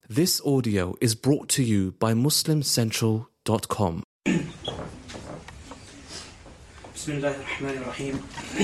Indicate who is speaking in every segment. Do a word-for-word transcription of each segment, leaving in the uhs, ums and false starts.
Speaker 1: This audio is brought to you by muslim central dot com.
Speaker 2: Bismillah ar-Rahman ar-Rahim.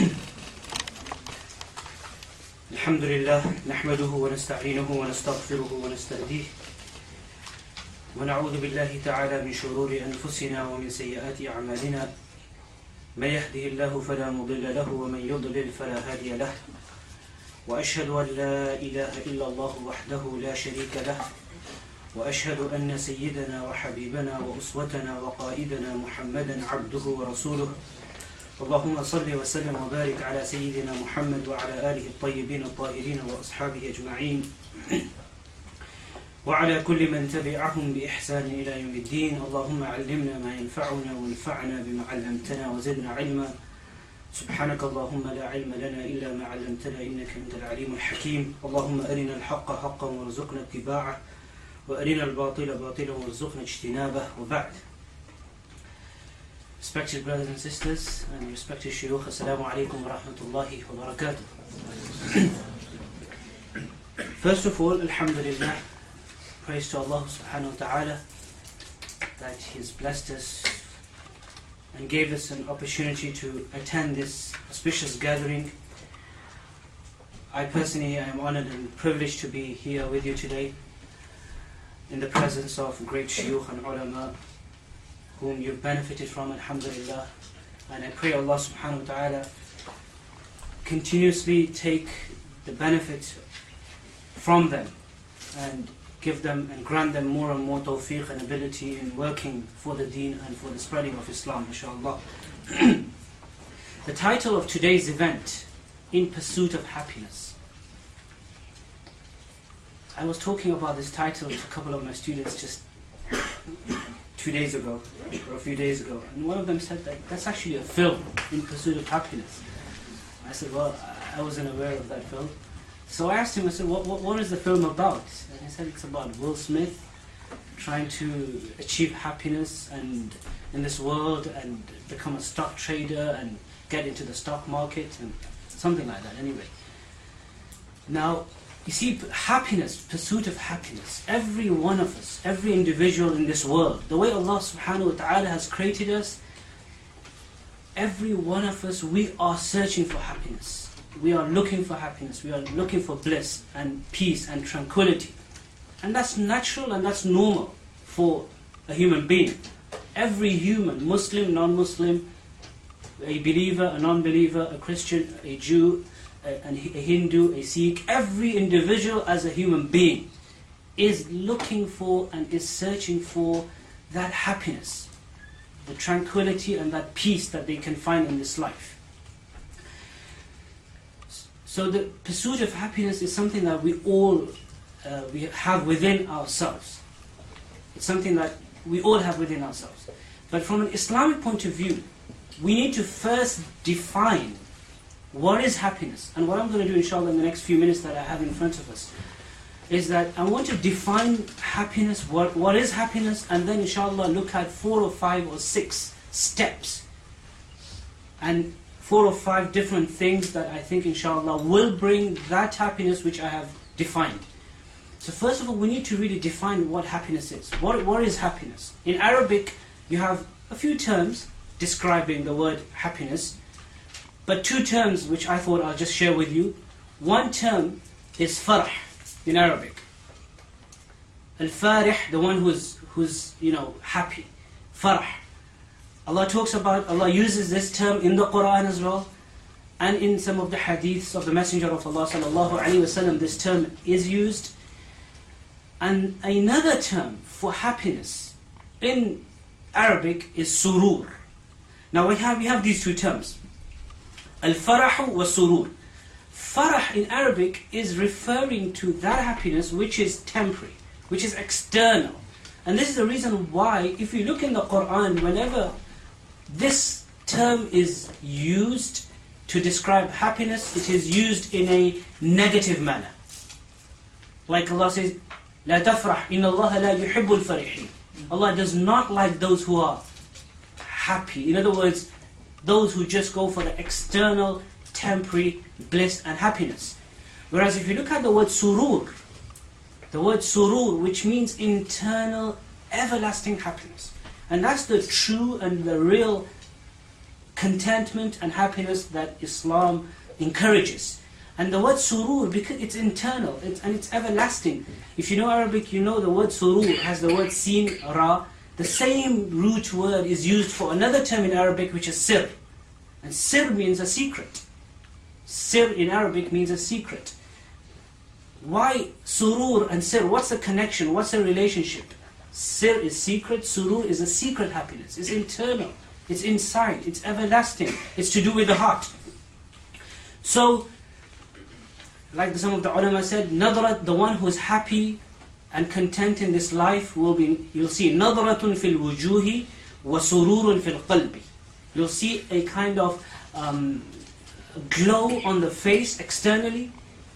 Speaker 2: Alhamdulillah, nahmaduhu wa nasta'inuhu wa nastaghfiruhu wa nastahdihi. Wa na'udhu billahi ta'ala min shururi anfusina wa min sayyiati a'malina. Man yahdihillahu fala mudilla lahu wa man yudlil fala hadiya lahu. وأشهد أن لا إله إلا الله وحده لا شريك له وأشهد أن سيدنا وحبيبنا وأسوتنا وقائدنا محمدا عبده ورسوله اللهم صل وسلم وبارك على سيدنا محمد وعلى آله الطيبين الطاهرين وأصحابه أجمعين وعلى كل من تبعهم بإحسان إلى يوم الدين. اللهم علمنا ما ينفعنا وانفعنا بما علمتنا وزدنا علما. سبحانك اللهم لا علم لنا إلا ما علمتنا إنك أنت العليم الحكيم. اللهم أرنا الحق حقا وارزقنا اتباعه وأرنا الباطل باطلا وارزقنا اجتنابه. وبعد. Respected brothers and sisters and respected shuyukh, assalamu alaikum wa rahmatullahi wa barakatuh. First of all, alhamdulillah, praise to Allah subhanahu wa ta'ala that He has blessed us and gave us an opportunity to attend this auspicious gathering. I personally am honored and privileged to be here with you today in the presence of great shuyukh and ulama whom you've benefited from, alhamdulillah. And I pray Allah subhanahu wa ta'ala continuously take the benefit from them and give them and grant them more and more tawfiq and ability in working for the deen and for the spreading of Islam, inshallah. The title of today's event, In Pursuit of Happiness. I was talking about this title to a couple of my students just two days ago, or a few days ago, and one of them said that that's actually a film, In Pursuit of Happiness. I said, well, I wasn't aware of that film. So I asked him, I said, what, what, what is the film about? And he said, it's about Will Smith trying to achieve happiness and in this world and become a stock trader and get into the stock market and something like that anyway. Now, you see, happiness, pursuit of happiness, every one of us, every individual in this world, the way Allah subhanahu wa ta'ala has created us, every one of us, we are searching for happiness. We are looking for happiness, we are looking for bliss and peace and tranquility. And that's natural and that's normal for a human being. Every human, Muslim, non-Muslim, a believer, a non-believer, a Christian, a Jew, a, a Hindu, a Sikh, every individual as a human being is looking for and is searching for that happiness, the tranquility and that peace that they can find in this life. So the pursuit of happiness is something that we all uh, we have within ourselves. It's something that we all have within ourselves. But from an Islamic point of view, we need to first define what is happiness. And what I'm going to do, inshallah, in the next few minutes that I have in front of us, is that I want to define happiness, what, what is happiness, and then inshallah look at four or five or six steps. And four or five different things that I think inshallah will bring that happiness which I have defined. So first of all, we need to really define what happiness is. What, what is happiness? In Arabic, you have a few terms describing the word happiness, but two terms which I thought I'll just share with you. One term is farah in Arabic. Al-farih, the one who's, who's you know, happy. Farah. Allah talks about, Allah uses this term in the Quran as well, and in some of the hadiths of the Messenger of Allah sallallahu alaihi wasallam, this term is used. And another term for happiness in Arabic is surur. Now we have we have these two terms, al-farah wa surur. Farah in Arabic is referring to that happiness which is temporary, which is external. And this is the reason why, if you look in the Quran, whenever this term is used to describe happiness, it is used in a negative manner. Like Allah says, لا تفرح إن الله لا يحب الفرحين. Allah does not like those who are happy. In other words, those who just go for the external, temporary bliss and happiness. Whereas if you look at the word surur, The word surur, which means internal, everlasting happiness. And that's the true and the real contentment and happiness that Islam encourages. And the word surur, because it's internal it's, and it's everlasting. If you know Arabic, you know the word surur has the word sin, ra. The same root word is used for another term in Arabic, which is sir. And sir means a secret. Sir in Arabic means a secret. Why surur and sir? What's the connection? What's the relationship? Sir is secret, surur is a secret happiness. It's internal, it's inside, it's everlasting. It's to do with the heart. So, like some of the ulama said, nadrat, the one who is happy and content in this life will be, you'll see, nadratun fil wujuhi wa sururun fil qalbi. You'll see a kind of um, glow on the face externally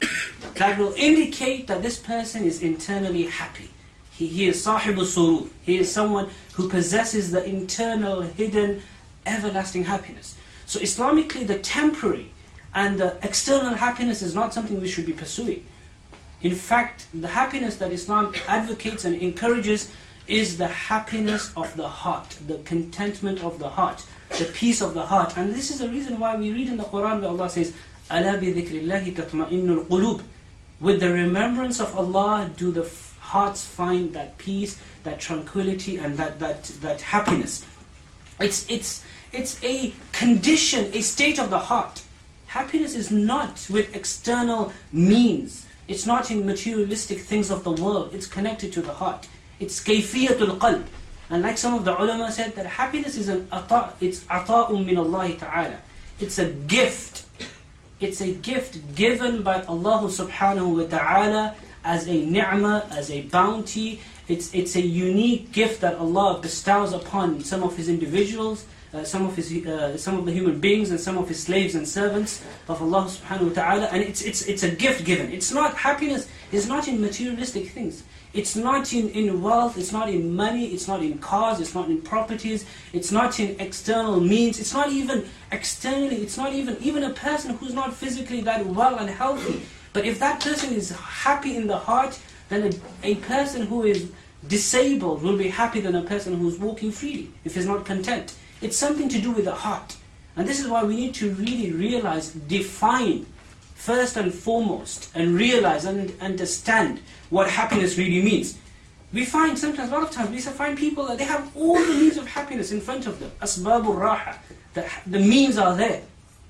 Speaker 2: that will indicate that this person is internally happy. He, he is sahibu surur. He is someone who possesses the internal, hidden, everlasting happiness. So Islamically, the temporary and the external happiness is not something we should be pursuing. In fact, the happiness that Islam advocates and encourages is the happiness of the heart, the contentment of the heart, the peace of the heart. And this is the reason why we read in the Quran where Allah says, أَلَا بِذِكْرِ اللَّهِ تَطْمَئِنُّ الْقُلُوبِ. With the remembrance of Allah do the hearts find that peace, that tranquility, and that, that, that happiness. It's, it's, it's a condition, a state of the heart. Happiness is not with external means. It's not in materialistic things of the world. It's connected to the heart. It's kayfiyatul qalb. And like some of the ulama said, that happiness is an ata, it's ata'un min Allah ta'ala. It's a gift. It's a gift given by Allah subhanahu wa ta'ala as a ni'mah, as a bounty. It's, it's a unique gift that Allah bestows upon some of His individuals, uh, some of His, uh, some of the human beings, and some of His slaves and servants of Allah subhanahu wa ta'ala. And it's, it's, it's a gift given. It's not, happiness is not in materialistic things. It's not in, in wealth, it's not in money, it's not in cars, it's not in properties, it's not in external means, it's not even externally, it's not even, even a person who's not physically that well and healthy. But if that person is happy in the heart, then a, a person who is disabled will be happy than a person who's walking freely, if he's not content. It's something to do with the heart. And this is why we need to really realize, define, first and foremost, and realize and understand what happiness really means. We find sometimes, a lot of times, we find people that they have all the means of happiness in front of them. Asbabul raha, the, the means are there.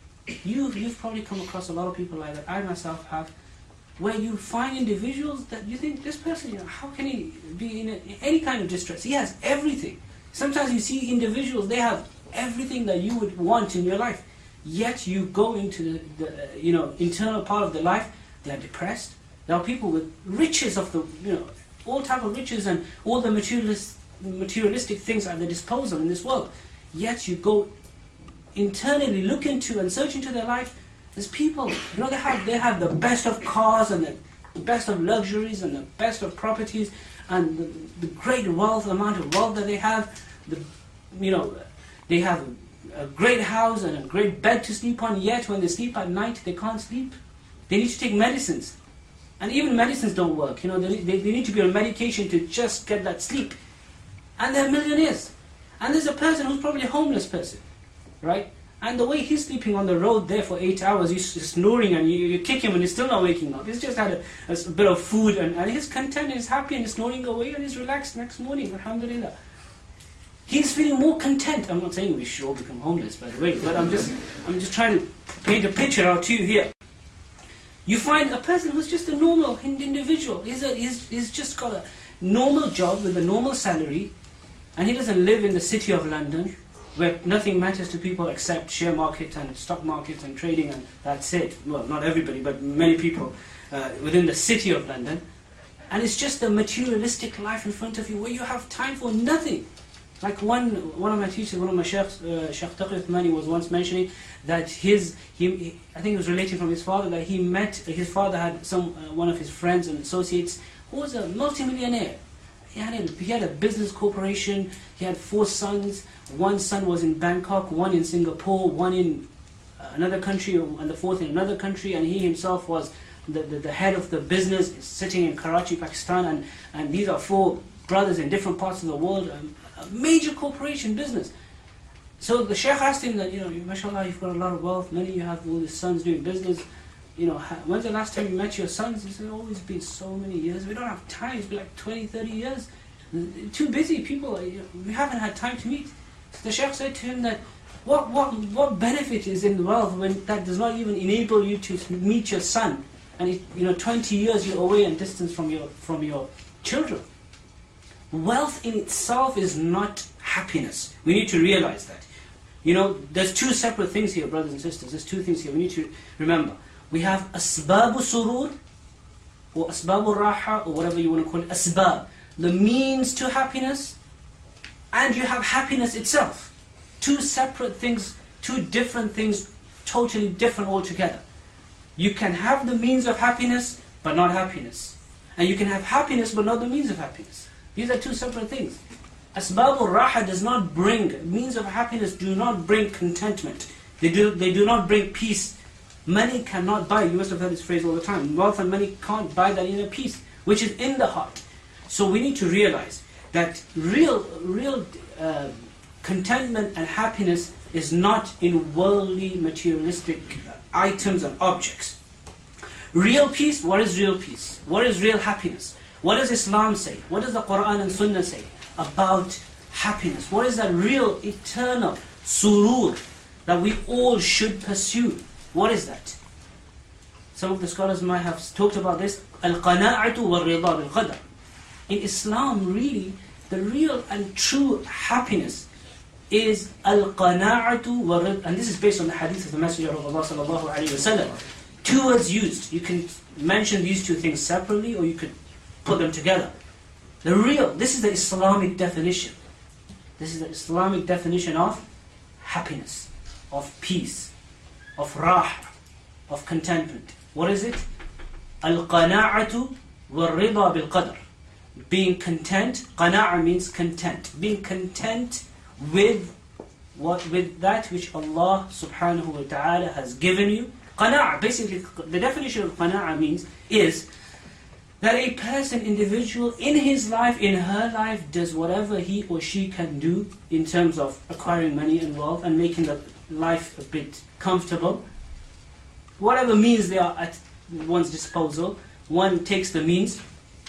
Speaker 2: You, you've probably come across a lot of people like that, I myself have, where you find individuals that you think, this person, you know, how can he be in, a, in any kind of distress? He has everything. Sometimes you see individuals, they have everything that you would want in your life. Yet you go into the, the you know, internal part of their life, they are depressed. There are people with riches of the, you know, all type of riches and all the materialist, materialistic things at their disposal in this world. Yet you go internally, look into and search into their life. There's people, you know, they have they have the best of cars and the best of luxuries and the best of properties and the, the great wealth, amount of wealth that they have. The, you know, they have a, a great house and a great bed to sleep on. Yet when they sleep at night, they can't sleep. They need to take medicines. And even medicines don't work. You know, they, they, they need to be on medication to just get that sleep. And they're millionaires. And there's a person who's probably a homeless person, right? And the way he's sleeping on the road there for eight hours, he's snoring and you, you kick him and he's still not waking up. He's just had a, a bit of food and, and he's content, he's happy and he's snoring away and he's relaxed next morning, alhamdulillah. He's feeling more content. I'm not saying we should all become homeless, by the way, but I'm just, I'm just trying to paint a picture out to you here. You find a person who's just a normal individual. He's, a, he's, he's just got a normal job with a normal salary, and he doesn't live in the city of London, where nothing matters to people except share market and stock market and trading, and that's it. Well, not everybody, but many people uh, within the city of London. And it's just a materialistic life in front of you, where you have time for nothing. Like one one of my teachers, one of my sheikhs, uh, Sheikh Taqi Uthmani, was once mentioning that his, he, he, I think it was relating from his father, that he met, his father had some uh, one of his friends and associates who was a multimillionaire. He had, a, he had a business corporation, he had four sons, one son was in Bangkok, one in Singapore, one in another country, and the fourth in another country, and he himself was the, the, the head of the business is sitting in Karachi, Pakistan, and, and these are four brothers in different parts of the world, a, a major corporation business. So the Shaykh asked him that, you know, mashallah, you've got a lot of wealth, many of you have all these sons doing business. You know, when's the last time you met your sons? He said, oh, it's been so many years. We don't have time. It's been like twenty, thirty years. Too busy people. You know, we haven't had time to meet. So the Shaykh said to him that, what, what, what benefit is in wealth when that does not even enable you to meet your son? And it, you know, twenty years you're away and distance from your, from your children. Wealth in itself is not happiness. We need to realize that. You know, there's two separate things here, brothers and sisters. There's two things here we need to remember. We have asbabu surur, or asbabu raha, or whatever you want to call it, asbab, the means to happiness, and you have happiness itself. Two separate things, two different things, totally different altogether. You can have the means of happiness, but not happiness. And you can have happiness, but not the means of happiness. These are two separate things. Asbab al-raha does not bring, means of happiness do not bring contentment. They do, they do not bring peace. Money cannot buy, you must have heard this phrase all the time, wealth and money can't buy that inner peace, which is in the heart. So we need to realize that real, real uh, contentment and happiness is not in worldly, materialistic items and objects. Real peace, what is real peace? What is real happiness? What does Islam say? What does the Quran and Sunnah say about happiness? What is that real, eternal surur that we all should pursue? What is that? Some of the scholars might have talked about this. Al-qana'atu wal-rida bil-qadar. In Islam, really, the real and true happiness is al-qana'atu wal-rida. And this is based on the hadith of the Messenger of Allah sallallahu alayhi wa sallam. Two words used. You can mention these two things separately, or you could put them together. The real, this is the Islamic definition. This is the Islamic definition of happiness, of peace, of raha, of contentment. What is it? Al-qana'atu wal-rida bil-qadr. Being content, qana'a means content. Being content with what, with that which Allah subhanahu wa ta'ala has given you. Qana'a, basically, the definition of qana'a means, is that a person, individual, in his life, in her life, does whatever he or she can do in terms of acquiring money and wealth and making the life a bit comfortable. Whatever means they are at one's disposal, one takes the means,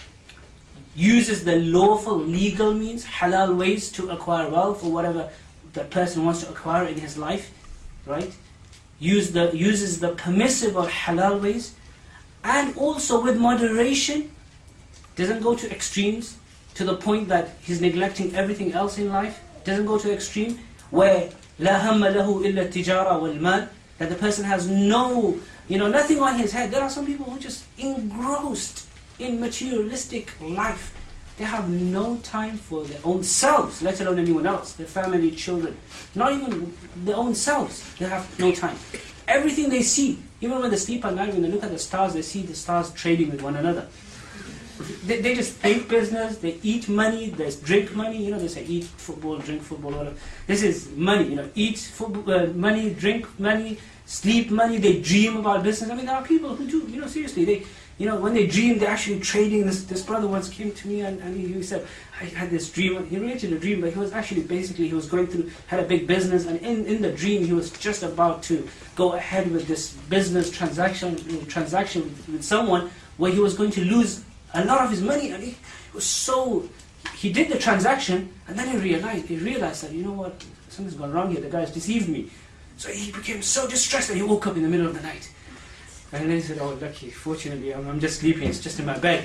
Speaker 2: uses the lawful, legal means, halal ways to acquire wealth or whatever the person wants to acquire in his life, right? Use the, uses the permissive or halal ways, and also with moderation, doesn't go to extremes to the point that he's neglecting everything else in life, doesn't go to extreme where لا هم له إلا التجارة والمال, that the person has no, you know, nothing on his head. There are some people who are just engrossed in materialistic life. They have no time for their own selves, let alone anyone else, their family, children. Not even their own selves, they have no time. Everything they see, even when they sleep at night, when they look at the stars, they see the stars trading with one another. They, they just think business, they eat money, they drink money. You know, they say eat football, drink football, whatever. This is money, you know, eat football, uh, money, drink money, sleep money, they dream about business. I mean, there are people who do, you know, seriously, they, you know, when they dream, they're actually trading. This this brother once came to me and, and he, he said, I had this dream. He related a dream, but he was actually basically, he was going through, had a big business, and in, in the dream, he was just about to go ahead with this business transaction, transaction with, with someone where he was going to lose a lot of his money, and he was so, he did the transaction, and then he realized, he realized that, you know what, something's gone wrong here, the guy's deceived me. So he became so distressed that he woke up in the middle of the night. And then he said, oh, lucky, fortunately, I'm, I'm just sleeping, it's just in my bed.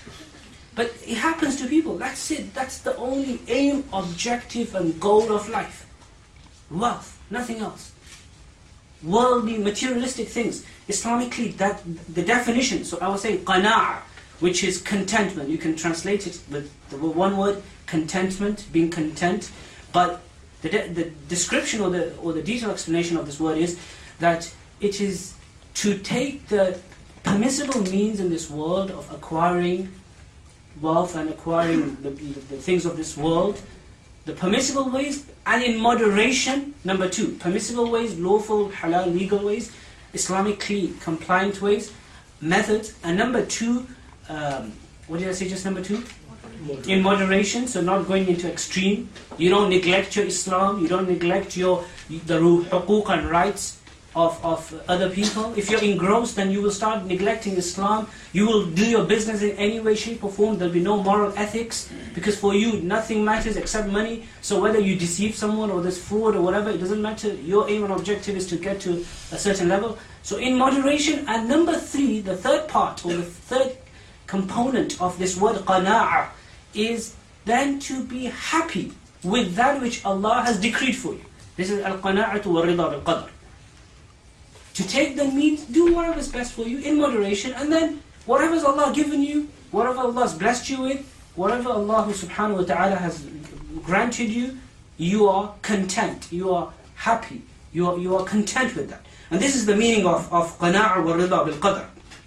Speaker 2: But it happens to people, that's it, that's the only aim, objective, and goal of life. Wealth, nothing else. Worldly, materialistic things. Islamically, that the definition, so I would say qana'a, which is contentment. You can translate it with the one word, contentment, being content. But the, de the description or the, or the detailed explanation of this word is that it is to take the permissible means in this world of acquiring wealth and acquiring the, the, the things of this world, the permissible ways, and in moderation. Number two, permissible ways, lawful, halal, legal ways, Islamically compliant ways, methods. And number two, um, what did I say just number two? In moderation, so not going into extreme. You don't neglect your Islam, you don't neglect your the huquq and rights of, of other people. If you're engrossed, then you will start neglecting Islam. You will do your business in any way, shape or form. There'll be no moral ethics, because for you nothing matters except money. So whether you deceive someone or there's fraud or whatever, it doesn't matter. Your aim and objective is to get to a certain level. So in moderation. And number three, the third part or the third component of this word qana'ah is then to be happy with that which Allah has decreed for you. This is al-qana'atu wa rida bil-qadr. To take the means, do whatever is best for you in moderation, and then whatever Allah given you, whatever Allah has blessed you with, whatever Allah subhanahu wa ta'ala has granted you, you are content, you are happy, you are, you are content with that. And this is the meaning of, of qana'a wa rida bil-qadr.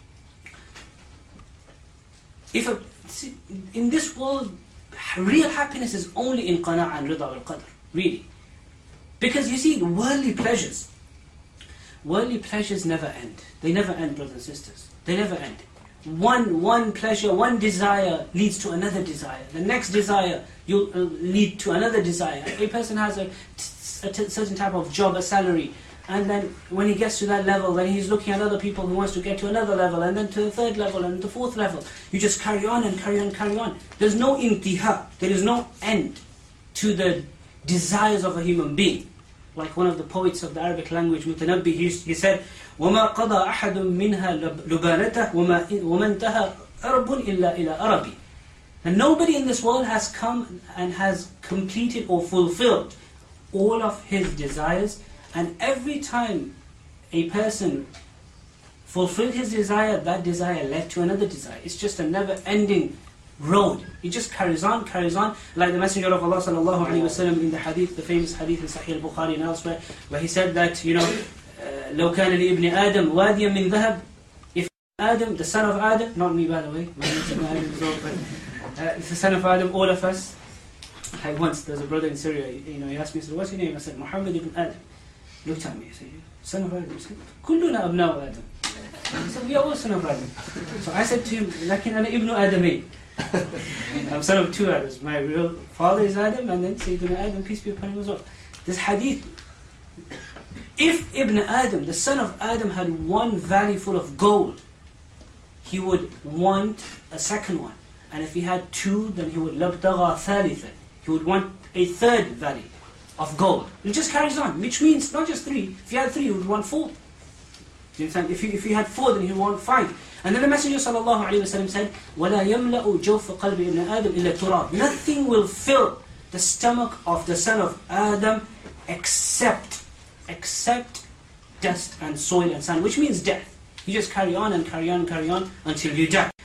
Speaker 2: If a, in this world, real happiness is only in qana'a and rida bil-qadr, really. Because you see, worldly pleasures, worldly pleasures never end. They never end, brothers and sisters. They never end. One, one pleasure, one desire leads to another desire. The next desire will uh, lead to another desire. A person has a, a t certain type of job, a salary, and then when he gets to that level, then he's looking at other people who wants to get to another level, and then to the third level, and the fourth level. You just carry on and carry on and carry on. There's no intiha, there is no end to the desires of a human being. Like one of the poets of the Arabic language, Mutanabbi, he, he said, وَمَا قَضَى أَحَدٌ مِّنْهَا لُبَانَتَهُ وَمَا انْتَهَى أَرَبٌ إِلَّا إِلَىٰ أَرَبِي. And nobody in this world has come and has completed or fulfilled all of his desires. And every time a person fulfilled his desire, that desire led to another desire. It's just a never-ending road. It just carries on, carries on. Like the Messenger of Allah sallallahu alaihi wasallam in the hadith, the famous hadith in Sahih al-Bukhari and elsewhere, where he said that, you know, لو كان لابن آدم واديا من ذهب. If Adam, the son of Adam, not me by the way, my name's Ibn Adam as well, but uh, it's the son of Adam, all of us. Like once, there's a brother in Syria, you know, he asked me, he said, what's your name? I said, Muhammad ibn Adam. Looked at me, he said, son of Adam. He said, كلنا أبناء Adam. He said, we are all son of Adam. So I said to him, لكن أنا ابن آدمي. I'm son of two Adams. My real father is Adam, and then Sayyidina Adam, peace be upon him as well. This hadith, if Ibn Adam, the son of Adam, had one valley full of gold, he would want a second one. And if he had two, then he would labtagha thalitha. He would want a third valley of gold. It just carries on, which means not just three. If he had three, he would want four. Do you understand? If he, if he had four, then he would want five. And then the Messenger sallallahu alaihi wasallam said, وَلَا يَمْلَأُ جَوْفَ قَلْبِ إِبْنِ آدَمْ إِلَّا تُرَابٍ. Nothing will fill the stomach of the son of Adam except, except dust and soil and sand, which means death. You just carry on and carry on and carry on until you die.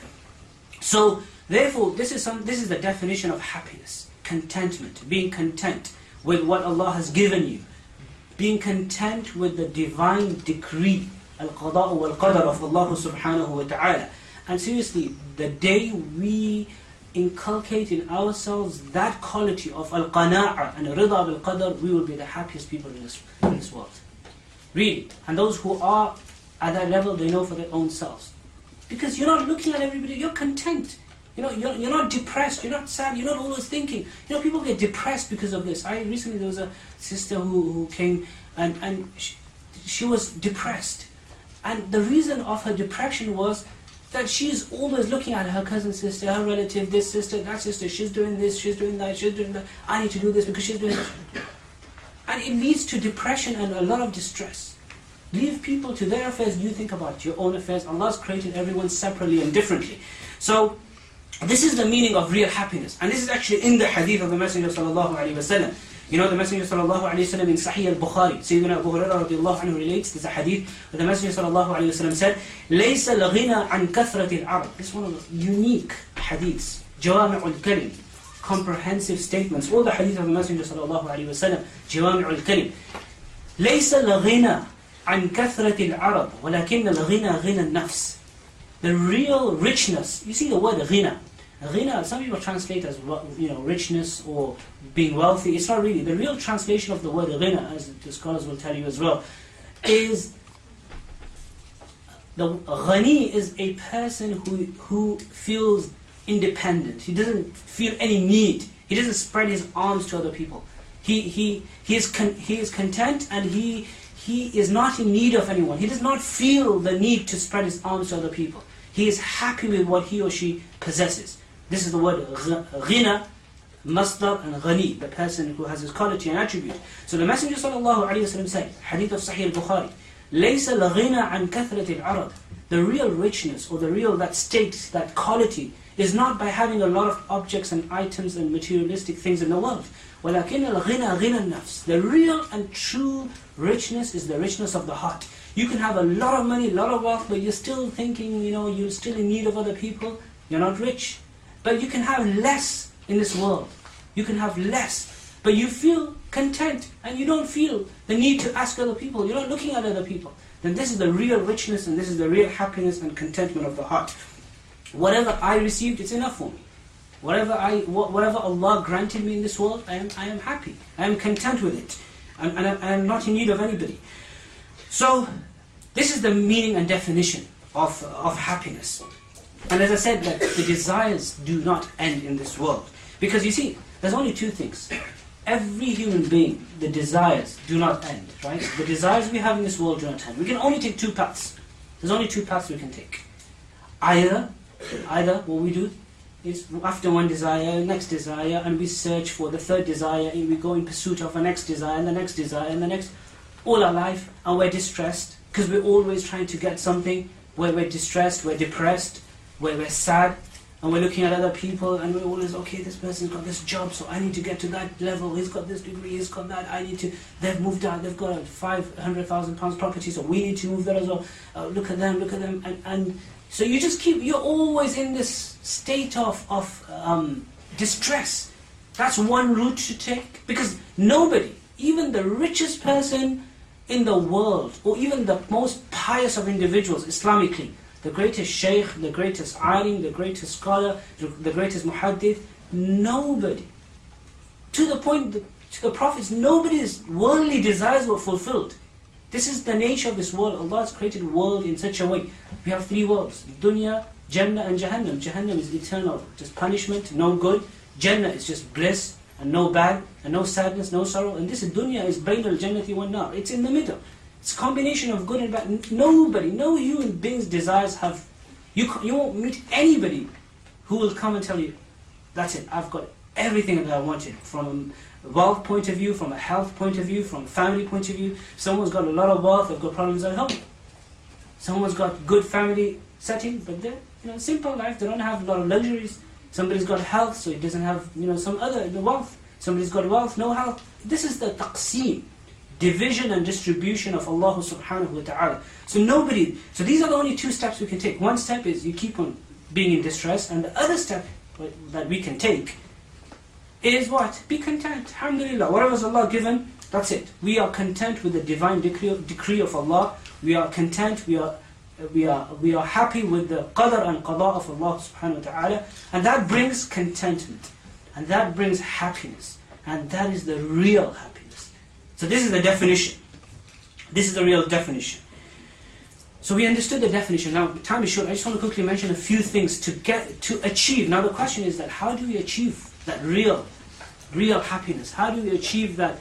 Speaker 2: So, therefore, this is some. This is the definition of happiness, contentment, being content with what Allah has given you, being content with the divine decree, al-qada'u wal-qadar of Allah subhanahu wa ta'ala. And seriously, the day we inculcate in ourselves that quality of al-qana'a and rida bil-qadar, we will be the happiest people in this, in this world. Really. And those who are at that level, they know for their own selves. Because you're not looking at everybody, you're content. You know, you're, you're not depressed, you're not sad, you're not always thinking. You know, people get depressed because of this. I recently, there was a sister who, who came and, and she, she was depressed. And the reason of her depression was that she's always looking at her cousin sister, her relative, this sister, that sister, she's doing this, she's doing that, she's doing that. I need to do this because she's doing this. And it leads to depression and a lot of distress. Leave people to their affairs, you think about your own affairs. Allah's created everyone separately and differently. So, this is the meaning of real happiness. And this is actually in the hadith of the Messenger sallallahu alaihi wasallam. You know, the Messenger sallallahu alaihi wasallam in Sahih al-Bukhari, Sayyidina Abu Hurairah radiallahu anhu relates, there's a hadith where the Messenger sallallahu alaihi wasallam said, لَيْسَ الْغِنَى عَنْ كَثْرَةِ الْعَرَبِ. This is one of the unique hadiths, جَوَامِعُ الْكَلِمِ, comprehensive statements. All the hadith of the Messenger sallallahu alaihi wasallam, جَوَامِعُ الْكَلِمِ. لَيْسَ الْغِنَى عَنْ كَثْرَةِ الْعَرَبِ وَلَكِنَّ الْغِنَى غِنَى النَّفْسِ. The real richness, you see the word ghina. Ghina, some people translate as, you know, richness or being wealthy. It's not really. The real translation of the word ghina, as the scholars will tell you as well, is The ghani is a person who, who feels independent. He doesn't feel any need. He doesn't spread his arms to other people. He, he, he, is, con he is content and he, he is not in need of anyone. He does not feel the need to spread his arms to other people. He is happy with what he or she possesses. This is the word ghina, masdar, and ghani, the person who has this quality and attribute. So the Messenger sallallahu alayhi wa sallam said, hadith of Sahih al-Bukhari, لَيْسَ الْغِنَى عَنْ كَثْرَةِ الْعَرَضِ. The real richness, or the real, that state, that quality, is not by having a lot of objects and items and materialistic things in the world. وَلَكِنَّ الْغِنَى غِنَى النَّفْسِ. The real and true richness is the richness of the heart. You can have a lot of money, a lot of wealth, but you're still thinking, you know, you're still in need of other people. You're not rich. But you can have less in this world. You can have less, but you feel content and you don't feel the need to ask other people. You're not looking at other people. Then this is the real richness and this is the real happiness and contentment of the heart. Whatever I received, it's enough for me. Whatever I, whatever Allah granted me in this world, I am, I am happy. I am content with it. And, and I am not in need of anybody. So, this is the meaning and definition of, of happiness. And as I said, that the desires do not end in this world. Because you see, there's only two things. Every human being, the desires do not end, right? The desires we have in this world do not end. We can only take two paths. There's only two paths we can take. Either, either what we do is after one desire, next desire, and we search for the third desire, and we go in pursuit of a next desire, and the next desire, and the next, all our life, and we're distressed, because we're always trying to get something, where we're distressed, we're depressed, where we're sad, and we're looking at other people, and we're always, okay, this person's got this job, so I need to get to that level, he's got this degree, he's got that, I need to, they've moved out, they've got a five hundred thousand pounds property, so we need to move there as well, uh, look at them, look at them, and, and so you just keep, you're always in this state of, of um, distress. That's one route to take, because nobody, even the richest person in the world, or even the most pious of individuals, Islamically, the greatest shaykh, the greatest alim, the greatest scholar, the greatest muhaddith, nobody, to the point, that, to the prophets, nobody's worldly desires were fulfilled. This is the nature of this world. Allah has created a world in such a way. We have three worlds, dunya, Jannah and Jahannam. Jahannam is eternal, just punishment, no good. Jannah is just bliss, and no bad, and no sadness, no sorrow. And this dunya is bayn al-jannati wan nar. It's in the middle. It's a combination of good and bad. Nobody, no human being's desires have, you, you won't meet anybody who will come and tell you, that's it, I've got everything that I wanted. From a wealth point of view, from a health point of view, from a family point of view. Someone's got a lot of wealth, they've got problems at home. Someone's got good family setting, but they're, you know, simple life, they don't have a lot of luxuries. Somebody's got health, so he doesn't have, you know, some other wealth. Somebody's got wealth, no health. This is the taqseem, division and distribution of Allah subhanahu wa ta'ala. So nobody, so these are the only two steps we can take. One step is you keep on being in distress, and the other step that we can take is what? Be content. Alhamdulillah. Whatever's Allah given, that's it. We are content with the divine decree, decree of Allah. We are content, we are we are we are happy with the qadr and qada of Allah subhanahu wa ta'ala, and that brings contentment, and that brings happiness, and that is the real happiness. So this is the definition. This is the real definition. So we understood the definition. Now time is short. I just want to quickly mention a few things to get to achieve. Now the question is that how do we achieve that real, real happiness? How do we achieve that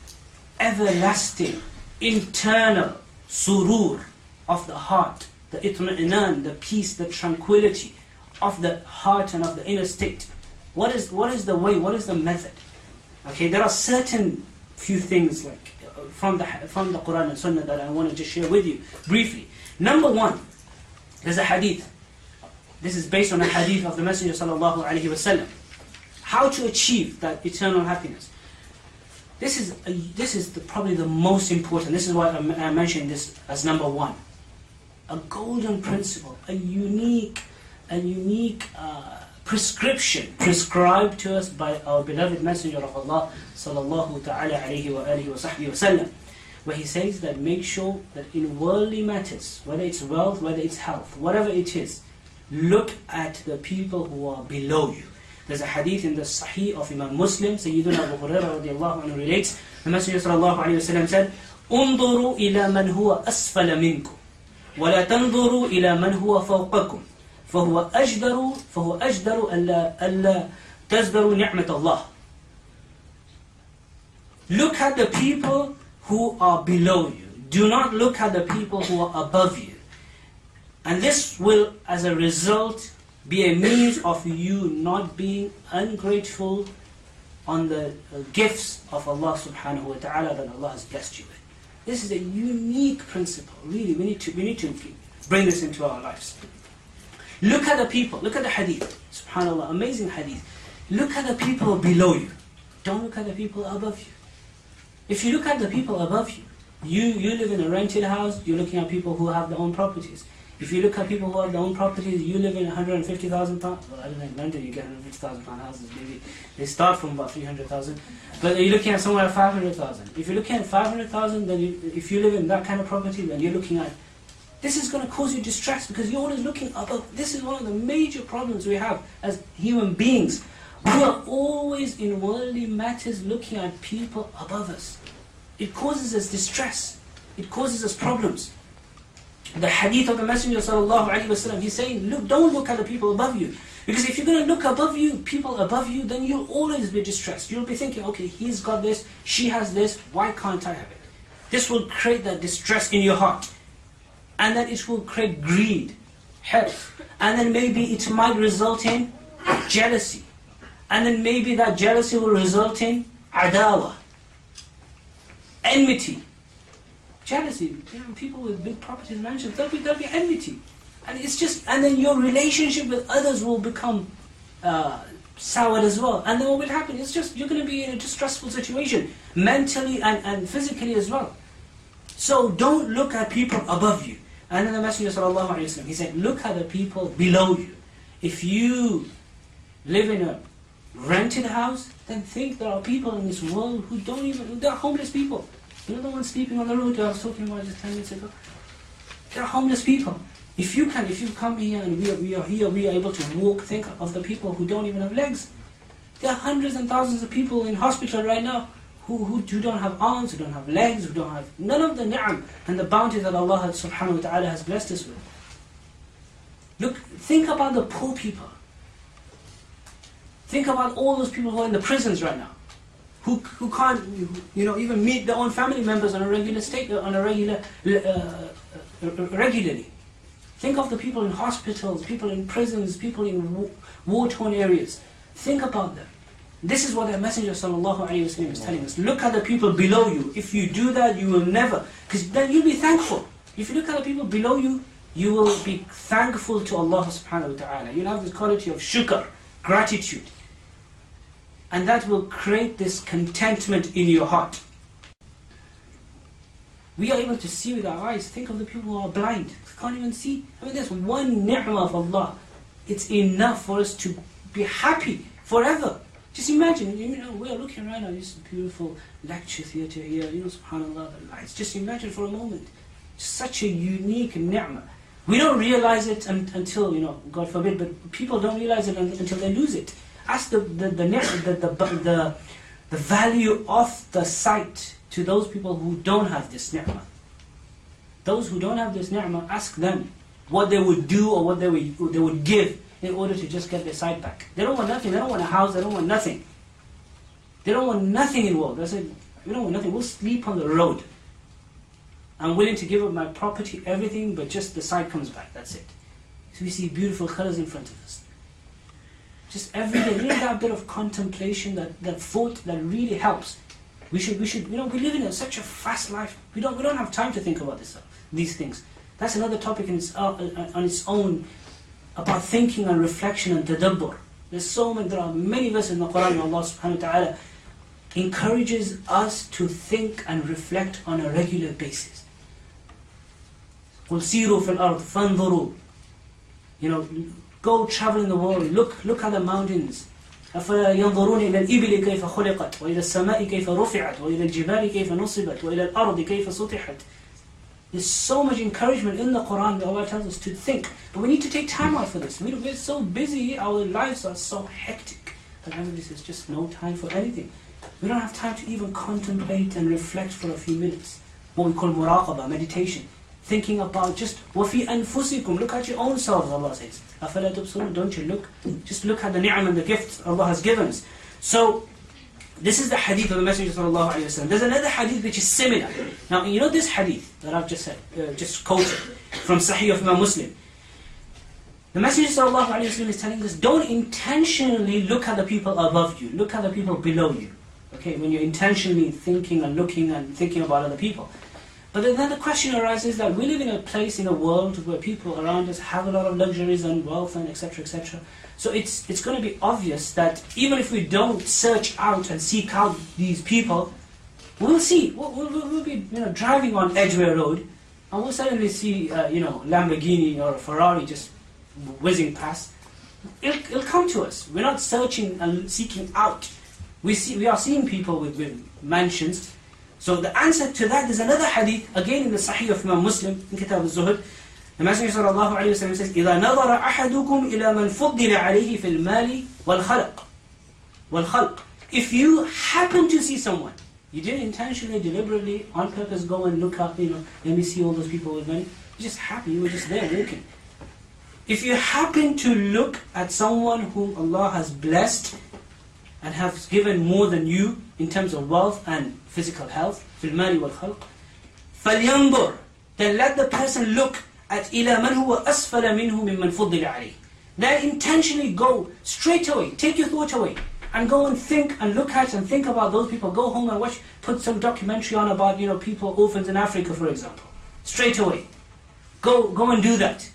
Speaker 2: everlasting, internal surur of the heart, the itmi'nan, the peace, the tranquility of the heart and of the inner state? What is what is the way? What is the method? Okay, there are certain few things like from the from the Quran and Sunnah that I want to just share with you briefly. Number one, there's a hadith. This is based on a hadith of the Messenger sallallahu alaihi wasallam. How to achieve that eternal happiness? This is a, this is the, probably the most important. This is why I, I mentioned this as number one. A golden principle, a unique, a unique uh, prescription prescribed to us by our beloved Messenger of Allah sallallahu ta'ala alayhi wa alihi wa sahbihi wa sallam, where he says that make sure that in worldly matters, whether it's wealth, whether it's health, whatever it is, look at the people who are below you. There's a hadith in the Sahih of Imam Muslim, Sayyiduna Abu Hurairah radiallahu anhu relates, the Messenger sallallahu alayhi wa sallam said, "Unduru ila man huwa asfala minkum." وَلَا تَنْظُرُوا إِلَى مَنْ هُوَ فَوْقَكُمْ فَهُوَ أَجْدَرُ فَهُوَ أَجْدَرُ أَلَّا أَلَّا تَزْدَرُوا نِعْمَةَ اللَّهِ. Look at the people who are below you. Do not look at the people who are above you. And this will, as a result, be a means of you not being ungrateful on the uh, gifts of Allah subhanahu wa ta'ala that Allah has blessed you with. This is a unique principle. Really, we need to we need to bring this into our lives. Look at the people. Look at the hadith. Subhanallah, amazing hadith. Look at the people below you. Don't look at the people above you. If you look at the people above you, you, you live in a rented house, you're looking at people who have their own properties. If you look at people who have their own properties, you live in one hundred fifty thousand pounds. Well, I don't know, in London you get one hundred fifty thousand pound houses, maybe. They start from about three hundred thousand. But you're looking at somewhere at five hundred thousand. If you're looking at five hundred thousand, then you, if you live in that kind of property, then you're looking at, this is going to cause you distress because you're always looking above. This is one of the major problems we have as human beings. We are always in worldly matters looking at people above us. It causes us distress. It causes us problems. The hadith of the Messenger sallallahu alaihi wasallam, he's saying, look, don't look at the people above you. Because if you're going to look above you, people above you, then you'll always be distressed. You'll be thinking, okay, he's got this, she has this, why can't I have it? This will create that distress in your heart. And then it will create greed, health. And then maybe it might result in jealousy. And then maybe that jealousy will result in adawa, enmity. Jealousy, you know, people with big properties, mansions, there'll be, there'll be enmity. And it's just, and then your relationship with others will become uh, soured as well. And then what will happen? It's just, you're going to be in a distressful situation, mentally and, and physically as well. So don't look at people above you. And then the Messenger sallallahu alaihi wasallam, he said, look at the people below you. If you live in a rented house, then think there are people in this world who don't even, there are homeless people. You know the one sleeping on the road that I was talking about just ten minutes ago? There are homeless people. If you can, if you come here and we are, we are here, we are able to walk, think of the people who don't even have legs. There are hundreds and thousands of people in hospital right now who, who, who don't have arms, who don't have legs, who don't have none of the ni'am and the bounty that Allah subhanahu wa ta'ala has blessed us with. Look, think about the poor people. Think about all those people who are in the prisons right now. Who, who can't, you know, even meet their own family members on a regular state, on a regular, uh, regularly. Think of the people in hospitals, people in prisons, people in war-torn areas. Think about them. This is what the Messenger sallallahu alaihi wasallam is telling us. Look at the people below you. If you do that, you will never, because then you'll be thankful. If you look at the people below you, you will be thankful to Allah subhanahu wa ta'ala. You'll have this quality of shukr, gratitude. And that will create this contentment in your heart. We are able to see with our eyes. Think of the people who are blind, who can't even see. I mean, there's one ni'mah of Allah. It's enough for us to be happy forever. Just imagine, you know, we are looking right now, this beautiful lecture theatre here, you know, subhanAllah, the lights. Just imagine for a moment. Such a unique ni'mah. We don't realize it un until, you know, God forbid, but people don't realize it un until they lose it. Ask the the the, the, the, the, the value of the sight to those people who don't have this ni'mah. Those who don't have this ni'mah, ask them what they would do or what they would, they would give in order to just get their sight back. They don't want nothing, they don't want a house, they don't want nothing. They don't want nothing in the world. They say, we don't want nothing, we'll sleep on the road. I'm willing to give up my property, everything, but just the sight comes back, that's it. So we see beautiful colors in front of us. Just every day, you know, that bit of contemplation, that, that thought that really helps. We should, we should, you know, we live in a, such a fast life. We don't, we don't have time to think about this, these things. That's another topic in its, uh, on its own, about thinking and reflection and tadabbur. There's so many, there are many verses in the Quran where Allah subhanahu wa ta'ala encourages us to think and reflect on a regular basis. قُلْ سِيرُوا فِي الْأَرْضِ فَانْظُرُوا. You know, go travel in the world, look, look at the mountains. أَفَلَا يَنْظُرُونَ إِلَى الْإِبِلِ كَيْفَ خُلِقَتْ وَإِلَى السَّمَاءِ كَيْفَ رُفِعَتْ وَإِلَى الْجِبَالِ كَيْفَ نُصِبَتْ وَإِلَى الْأَرْضِ كَيْفَ سُطِحَتْ. There's so much encouragement in the Quran that Allah tells us to think. But we need to take time out for this. We're so busy, our lives are so hectic. That there's just no time for anything. We don't have time to even contemplate and reflect for a few minutes. What we call muraqabah, meditation. thinking about just وَفِي أَنفُسِكُمْ, look at your own selves, Allah says. أَفَلَا تُبْصِرُونَ, don't you look? Just look at the ni'am and the gifts Allah has given us. So, this is the hadith of the Messenger sallallahu alaihi wasallam. There's another hadith which is similar. Now, you know this hadith that I've just said, uh, just quoted from Sahih of Imam Muslim. The Messenger sallallahu alaihi wasallam is telling us, don't intentionally look at the people above you. Look at the people below you. Okay, when you're intentionally thinking and looking and thinking about other people. But then the question arises that we live in a place, in a world where people around us have a lot of luxuries and wealth and et cetera, et cetera. So it's it's going to be obvious that even if we don't search out and seek out these people, we'll see. We'll, we'll, we'll be you know driving on Edgware Road, and we'll suddenly see uh, you know Lamborghini or a Ferrari just whizzing past. It'll, it'll come to us. We're not searching and seeking out. We see we are seeing people with, with mansions. So the answer to that is another hadith, again in the Sahih of Imam Muslim, in Kitab al-Zuhud. The Messenger sallallahu alayhi wa sallam says, إِذَا نَظَرَ أَحَدُكُمْ إِلَى مَنْ فُضِّلَ عَلَيْهِ فِي الْمَالِ وَالْخَلْقِ وَالْخَلْقِ. If you happen to see someone, you didn't intentionally, deliberately, on purpose go and look up, you know, let me see all those people with money. You're just happy, you were just there walking. If you happen to look at someone whom Allah has blessed and has given more than you in terms of wealth and physical health, فِي الْمَالِ وَالْخَلْقِ, فَلْيَنْظُرْ, then let the person look at إِلَى مَنْ هُوَ أَسْفَلَ مِنْهُ مِمَّنْ فُضِّلَ عَلَيْهِ. Then intentionally go straight away, take your thought away, and go and think and look at and think about those people. Go home and watch, put some documentary on about you know people, orphans in Africa, for example. Straight away. Go, go and do that.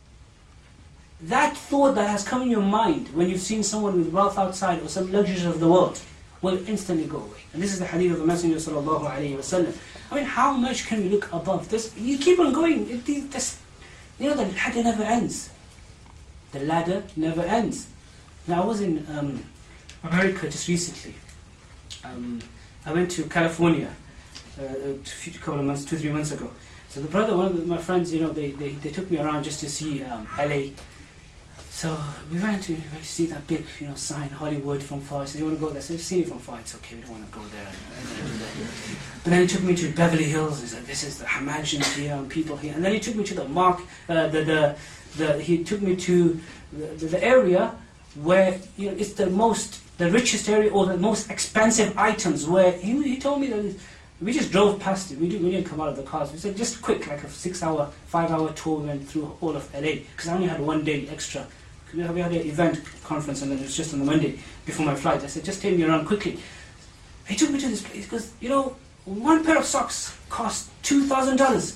Speaker 2: That thought that has come in your mind when you've seen someone with wealth outside or some luxuries of the world will instantly go away. And this is the hadith of the Messenger sallallahu alaihi wasallam. I mean, how much can we look above this? You keep on going. It, it, this, you know, the ladder never ends. The ladder never ends. Now, I was in um, America just recently. Um, I went to California uh, a few, couple of months, two, three months ago. So the brother, one of the, my friends, you know, they, they, they took me around just to see um, L A. So we went to, we went to see that big, you know, sign, Hollywood from far. So you want to go there? So see it from far. It's okay. We don't want to go there. But then he took me to Beverly Hills. He said, "This is the mansions here and people here." And then he took me to the mark. Uh, the, the the he took me to the, the, the area where you know it's the most, the richest area or the most expensive items. Where he he told me that we just drove past it. We didn't, we didn't come out of the cars. We said just quick, like a six-hour, five-hour tour. We went through all of L A because I only had one day extra. We had an event conference and then it was just on the Monday before my flight. I said, just take me around quickly. He took me to this place because, you know, one pair of socks cost two thousand dollars.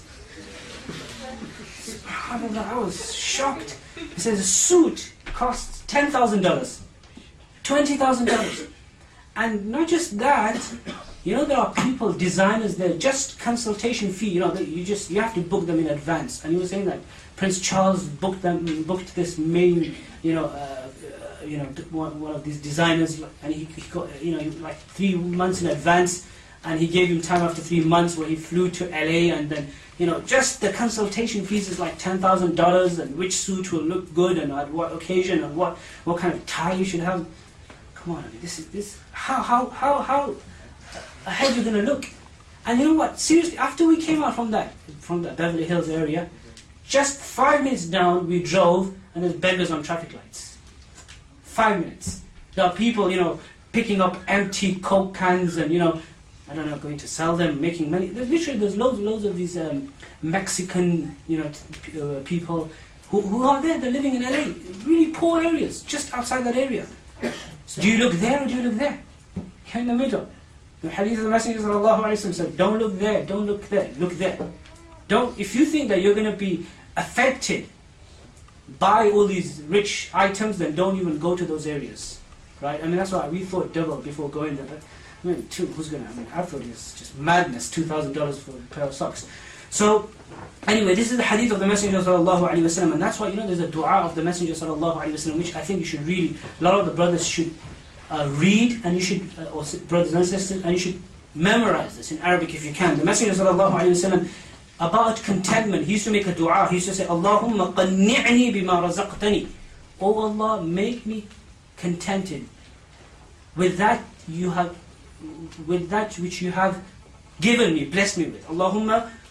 Speaker 2: I was shocked. He says a suit costs ten thousand dollars, twenty thousand dollars. And not just that, you know, there are people, designers there, just consultation fee, you know, you just, you have to book them in advance. And he was saying that Prince Charles booked them, booked this main, you know, uh, uh, you know, one, one of these designers, and he, he got, you know, like three months in advance, and he gave him time after three months where he flew to L A, and then, you know, just the consultation fees is like ten thousand dollars, and which suit will look good, and at what occasion, and what, what kind of tie you should have. Come on, I mean, this is this. How how how how ahead you're gonna look? And you know what? Seriously, after we came out from that from the Beverly Hills area, just five minutes down we drove, and there's beggars on traffic lights. Five minutes. There are people, you know, picking up empty Coke cans and you know, I don't know, going to sell them, making money. There's literally there's loads loads of these um, Mexican, you know, t- uh, people who who are there. They're living in L A, really poor areas, just outside that area. So do you look there or do you look there? You're in the middle. The hadith of the Messenger sallallahu alaihi wasallam said, "Don't look there, don't look there, look there." Don't. If you think that you're going to be affected by all these rich items, then don't even go to those areas, right? I mean, that's why we thought double before going there. But, I mean, two, who's going to? I mean, I thought it's just madness. Two thousand dollars for a pair of socks. So, anyway, this is the hadith of the Messenger sallallahu alaihi wasallam, and that's why you know there's a du'a of the Messenger sallallahu alaihi wasallam, which I think you should really, a lot of the brothers should uh, read, and you should, uh, or brothers and sisters, and you should memorize this in Arabic if you can. The Messenger sallallahu alaihi wasallam, about contentment, he used to make a du'a. He used to say, "Allahumma qanni'ni bima razaqtani." Oh Allah, make me contented with that you have, with that which you have given me, blessed me with. Allahumma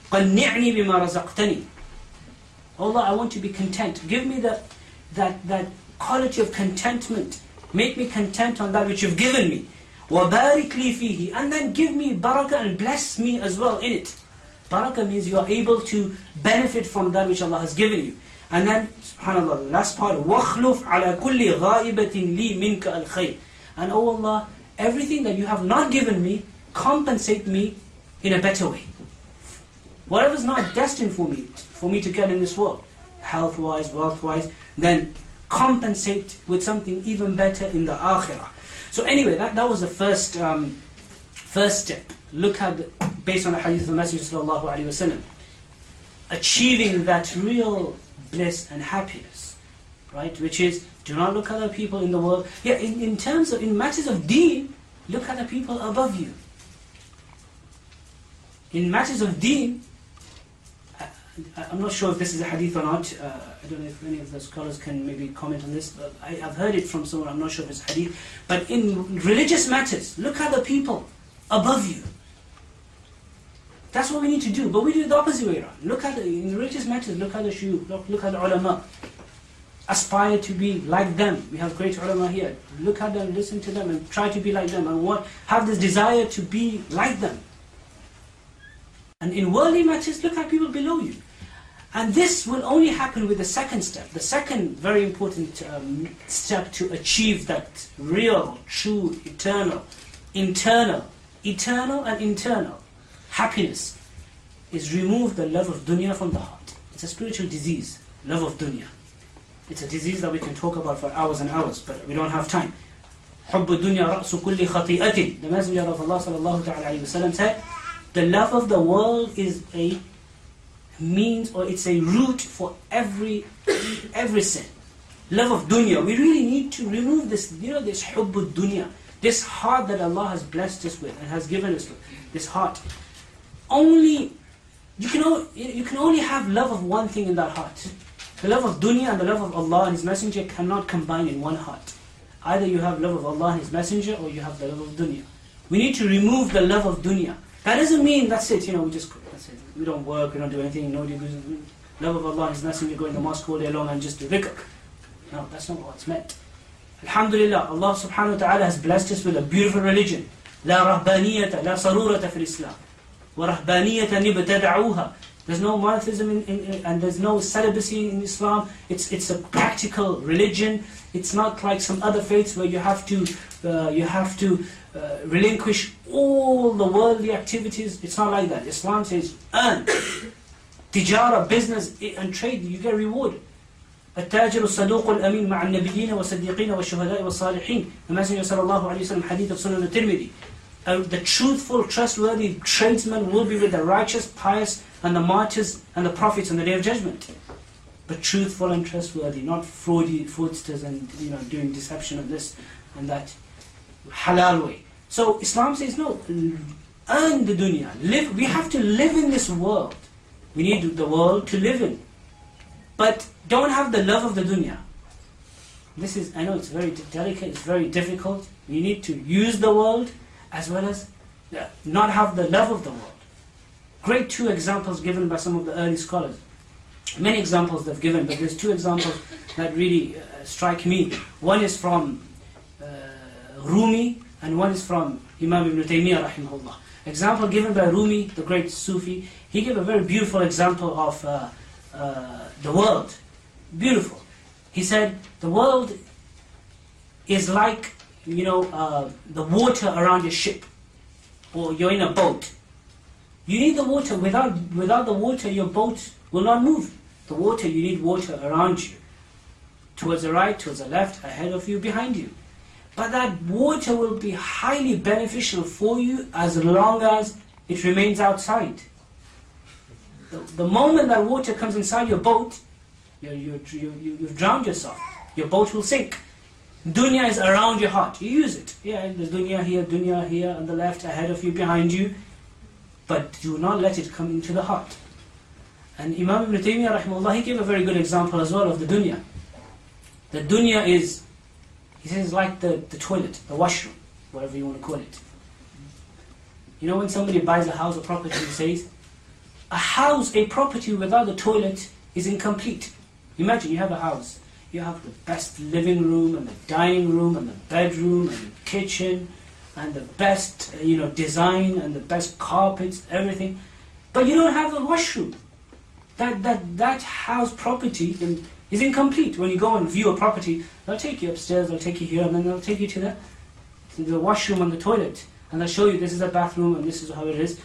Speaker 2: قَنِّعْنِي بِمَا رَزَقْتَنِي. Allah, I want to be content. Give me the, that, that quality of contentment. Make me content on that which you've given me. وَبَارِكْ لِي فِيهِ. And then give me barakah and bless me as well in it. Barakah means you are able to benefit from that which Allah has given you. And then, subhanAllah, the last part, وَخْلُفْ عَلَى كُلِّ غَائِبَةٍ لِي مِنْكَ الْخَيْرِ. And oh Allah, everything that you have not given me, compensate me in a better way. Whatever is not destined for me, for me to get in this world, health-wise, wealth-wise, then compensate with something even better in the akhirah. So anyway, that, that was the first um, first step. Look at, the, based on the hadith of the Messenger sallallahu alaihi wasallam, achieving that real bliss and happiness, right? Which is, do not look at other people in the world. Yeah, in, in terms of, in matters of deen, look at the people above you. In matters of deen, I, I'm not sure if this is a hadith or not. Uh, I don't know if any of the scholars can maybe comment on this. But I, I've heard it from someone, I'm not sure if it's a hadith. But in religious matters, look at the people above you. That's what we need to do. But we do it the opposite way around. Look at the, in religious matters, look at the shuyukh, look, look at the ulama. Aspire to be like them. We have great ulama here. Look at them, listen to them, and try to be like them. And what, have this desire to be like them. And in worldly matters, look at people below you. And this will only happen with the second step. The second very important um, step to achieve that real, true, eternal, internal, eternal and internal happiness is remove the love of dunya from the heart. It's a spiritual disease, love of dunya. It's a disease that we can talk about for hours and hours, but we don't have time. حُبُّ الدُّنْيَا رَأْسُ كُلِّ خَطِيئَةٍ. The Messenger of Allah sallallahu alayhi wa sallam said, the love of the world is a means, or it's a root for every every sin. Love of dunya. We really need to remove this, you know, this hubbu dunya, this heart that Allah has blessed us with and has given us with, this heart. Only you can only, you can only have love of one thing in that heart. The love of dunya and the love of Allah and His Messenger cannot combine in one heart. Either you have love of Allah and His Messenger, or you have the love of dunya. We need to remove the love of dunya. That doesn't mean that's it, you know, we just, that's it. We don't work, we don't do anything, no love of Allah and His Messenger, go in the mosque all day long and just do dhikr. No, that's not what's meant. Alhamdulillah, Allah subhanahu wa ta'ala has blessed us with a beautiful religion. La rahbaniyata, la sarurata fil Islam. Wa rahbaniyata nibtada'uha. There's no monotheism in, in, in, and there's no celibacy in Islam. It's it's a practical religion. It's not like some other faiths where you have to uh, you have to uh, relinquish all the worldly activities. It's not like that. Islam says earn, tijara, business and trade. You get rewarded. التاجر الصدوق الأمين مع النبيين والصديقين والشهداء والصالحين. The Messenger sallallahu alaihi wasallam, hadith of Sunan al-Tirmidhi. Uh, the truthful, trustworthy tradesman will be with the righteous, pious, and the martyrs and the prophets on the Day of Judgment. But truthful and trustworthy, not fraudy, fraudsters and, you know, doing deception of this and that, halal way. So Islam says no, earn the dunya. Live. We have to live in this world. We need the world to live in, but don't have the love of the dunya. This is, I know it's very delicate, it's very difficult. We need to use the world as well as not have the love of the world. Great two examples given by some of the early scholars. Many examples they've given, but there's two examples that really uh, strike me. One is from uh, Rumi, and one is from Imam Ibn Taymiyyah rahimahullah. Example given by Rumi, the great Sufi. He gave a very beautiful example of uh, uh, the world. Beautiful. He said, the world is like, you know, uh, the water around your ship, or you're in a boat. You need the water. Without without the water, your boat will not move. The water, you need water around you, towards the right, towards the left, ahead of you, behind you. But that water will be highly beneficial for you as long as it remains outside. The, the moment that water comes inside your boat, you you you you you've drowned yourself. Your boat will sink. Dunya is around your heart. You use it. Yeah, there's dunya here, dunya here, on the left, ahead of you, behind you. But do not let it come into the heart. And Imam Ibn Taymiyyah rahimahullah, he gave a very good example as well of the dunya. The dunya is, he says, like the, the toilet, the washroom, whatever you want to call it. You know when somebody buys a house or property, he says, A house, a property without a toilet is incomplete. Imagine you have a house. You have the best living room and the dining room and the bedroom and the kitchen and the best, you know, design and the best carpets, everything. But you don't have a washroom. That, that, that house property is incomplete. When you go and view a property, they'll take you upstairs, they'll take you here, and then they'll take you to the, to the washroom and the toilet. And they'll show you this is a bathroom and this is how it is.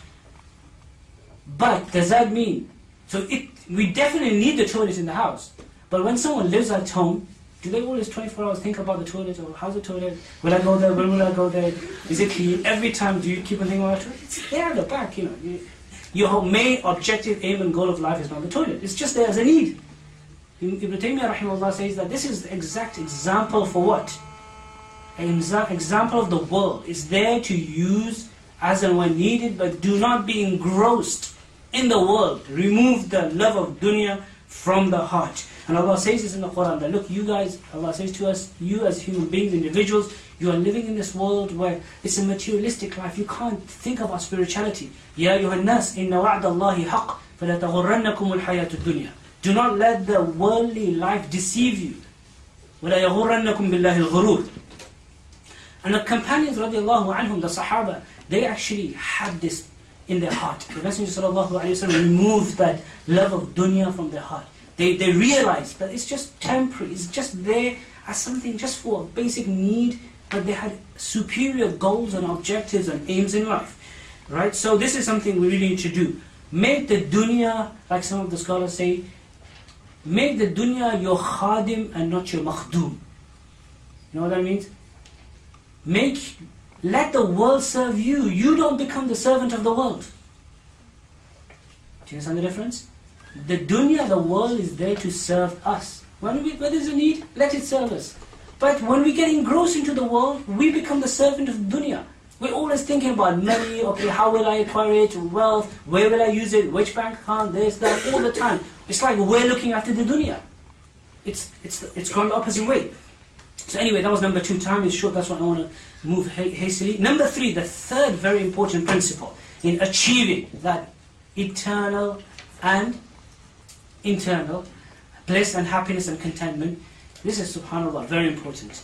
Speaker 2: But does that mean, so it, we definitely need the toilet in the house. But when someone lives at home, do they always twenty-four hours think about the toilet? Or how's the toilet? Will I go there? When will I go there? Is it clean? Every time do you keep on thinking about the toilet? It's there at the back, you know. You, your main objective, aim and goal of life is not the toilet. It's just there as a need. Ibn Taymiyyah rahimahullah says that this is the exact example for what? An exact example of the world. It's there to use as and when needed, but do not be engrossed in the world. Remove the love of dunya from the heart. And Allah says this in the Quran, that look, you guys, Allah says to us, you as human beings, individuals, you are living in this world where it's a materialistic life. You can't think about spirituality. Ya ayyuhan nas, inna wa'da Allahi haqq, fala taghurrannakum al-hayatu dunya. Do not let the worldly life deceive you. وَلَا يَغُرَّنَّكُمْ بِاللَّهِ الْغُرُورِ. And the companions, radiallahu anhum, the Sahaba, they actually had this in their heart. The Messenger sallallahu alayhi wa sallam removed that love of dunya from their heart. They, they realized that it's just temporary, it's just there as something just for a basic need, but they had superior goals and objectives and aims in life. Right? So this is something we really need to do. Make the dunya, like some of the scholars say, make the dunya your khadim and not your makhdum. You know what that means? Make, let the world serve you. You don't become the servant of the world. Do you understand the difference? The dunya, the world, is there to serve us. When, we, when there's a need, let it serve us. But when we get engrossed into the world, we become the servant of dunya. We're always thinking about money, okay, how will I acquire it, wealth, where will I use it, which bank account, this, that, all the time. It's like we're looking after the dunya. It's, it's, it's gone the opposite way. So anyway, that was number two. Time is short, that's why I want to move hastily. Number three, the third very important principle in achieving that eternal and internal bliss and happiness and contentment. This is, subhanAllah, very important.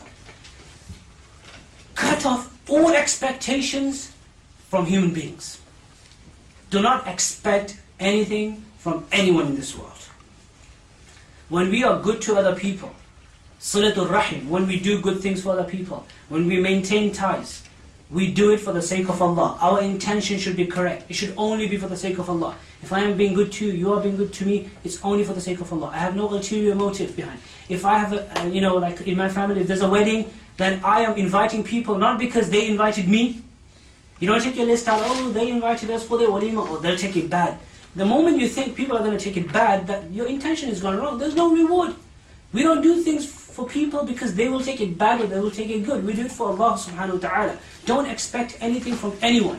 Speaker 2: Cut off all expectations from human beings. Do not expect anything from anyone in this world. When we are good to other people, Silatul Rahim, when we do good things for other people, when we maintain ties, we do it for the sake of Allah. Our intention should be correct. It should only be for the sake of Allah. If I am being good to you, you are being good to me, it's only for the sake of Allah. I have no ulterior motive behind. If I have a, you know, like in my family, if there's a wedding, then I am inviting people not because they invited me. You don't take your list out, oh, they invited us for their walima, or they'll take it bad. The moment you think people are going to take it bad, that your intention is gone wrong. There's no reward. We don't do things for people because they will take it bad or they will take it good. We do it for Allah subhanahu wa ta'ala. Don't expect anything from anyone.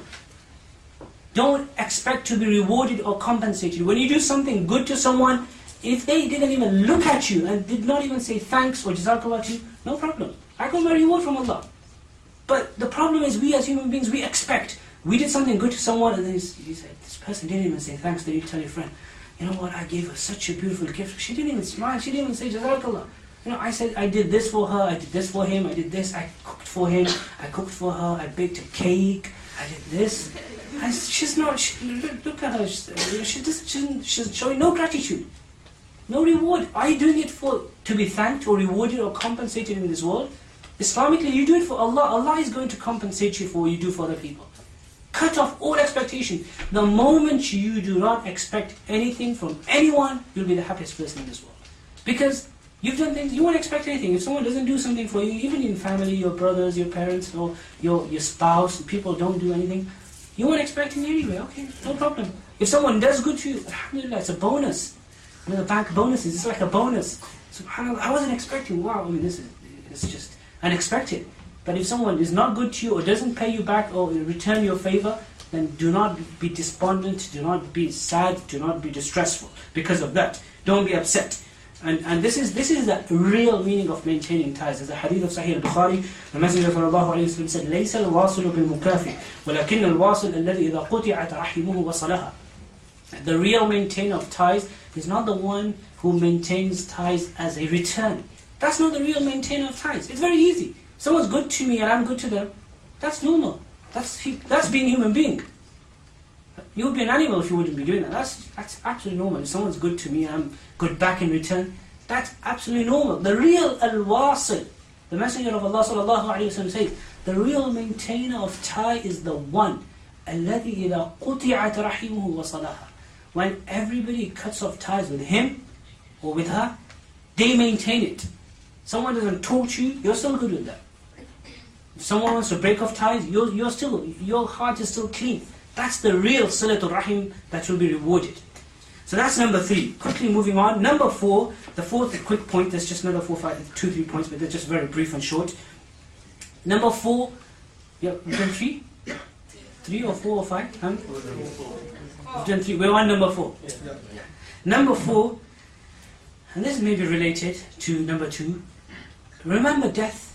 Speaker 2: Don't expect to be rewarded or compensated. When you do something good to someone, if they didn't even look at you and did not even say thanks or jazakallah to you, no problem. I got my reward from Allah. But the problem is we as human beings, we expect. We did something good to someone and then you said, this person didn't even say thanks. Then you tell your friend, you know what, I gave her such a beautiful gift. She didn't even smile. She didn't even say jazakallah. You know, I said, I did this for her, I did this for him, I did this, I cooked for him, I cooked for her, I baked a cake, I did this. I, she's not, she, look, look at her, she, she just, she's, she's showing no gratitude, no reward. Are you doing it for to be thanked or rewarded or compensated in this world? Islamically, you do it for Allah. Allah is going to compensate you for what you do for other people. Cut off all expectation. The moment you do not expect anything from anyone, you'll be the happiest person in this world. Because you've done things, you won't expect anything. If someone doesn't do something for you, even in family, your brothers, your parents, or your, your spouse, people don't do anything, you won't expect it anyway. Okay, no problem. If someone does good to you, alhamdulillah, it's a bonus. You know, the bank bonuses, it's like a bonus. SubhanAllah, I wasn't expecting, wow, I mean, this is it's just unexpected. But if someone is not good to you, or doesn't pay you back, or return your favor, then do not be despondent, do not be sad, do not be distressful because of that. Don't be upset. And, and this is this is the real meaning of maintaining ties. There's a hadith of Sahih al-Bukhari, the Messenger sallallahu alayhi wa sallam said, لَيْسَ الْوَاصِلُ بِالْمُكَافِي وَلَكِنَّ الْوَاصِلُ الَّذِي إِذَا قُطِعَتْ رَحِمُهُ وَصَلَهَا. The real maintainer of ties is not the one who maintains ties as a return. That's not the real maintainer of ties. It's very easy. Someone's good to me and I'm good to them. That's normal. That's that's being a human being. You would be an animal if you wouldn't be doing that. That's, that's absolutely normal. If someone's good to me and I'm good back in return, that's absolutely normal. The real al-wasil, the Messenger of Allah sallallahu alayhi wa sallam says, the real maintainer of tie is the one الَّذِي إِذَا قُطِعَتْ رَحِمُهُ وَصَلَاهَا. When everybody cuts off ties with him or with her, they maintain it. Someone doesn't torture you, you're still good with that. If someone wants to break off ties, you're, you're still, your heart is still clean. That's the real Silatul Rahim that will be rewarded. So that's number three. Quickly moving on. Number four, the fourth quick point, there's just another four, five, two, three points, but they're just very brief and short. Number four, yeah, we've done three? Three or four or five? Huh? We've done three. We're on number four. Number four, and this may be related to number two, remember death